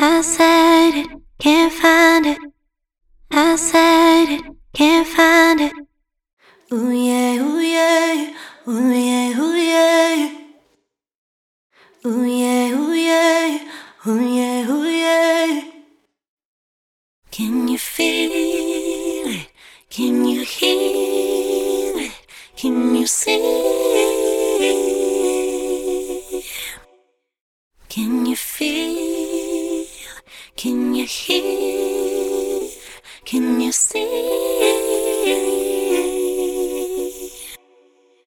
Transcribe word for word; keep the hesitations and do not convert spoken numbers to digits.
I said it, can't find it. I said it, can't find it. Ooh yeah, ooh yeah, ooh yeah, ooh yeah. Ooh yeah, ooh yeah, ooh yeah, ooh yeah. Can you feel it? Can you hear it? Can you see? Can you feel? Can you hear? Can you see?